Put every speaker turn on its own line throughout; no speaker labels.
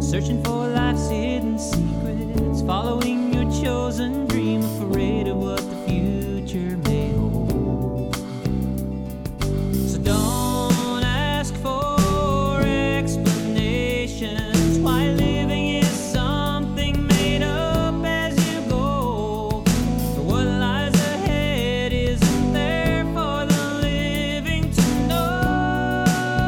searching for life's hidden secrets, following your chosen dream, afraid of what the future may hold. So don't ask for explanations why living is something made up as you go. For what lies ahead isn't there for the living to know.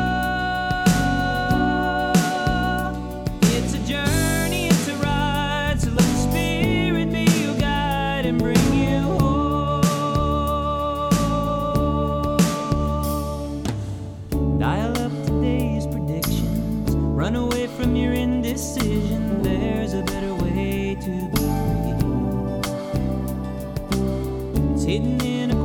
It's a journey, it's a ride, so let the Spirit be your guide and bring you home. Dial up today's predictions, run away from your indecision. There's a better way to be free. It's hidden in a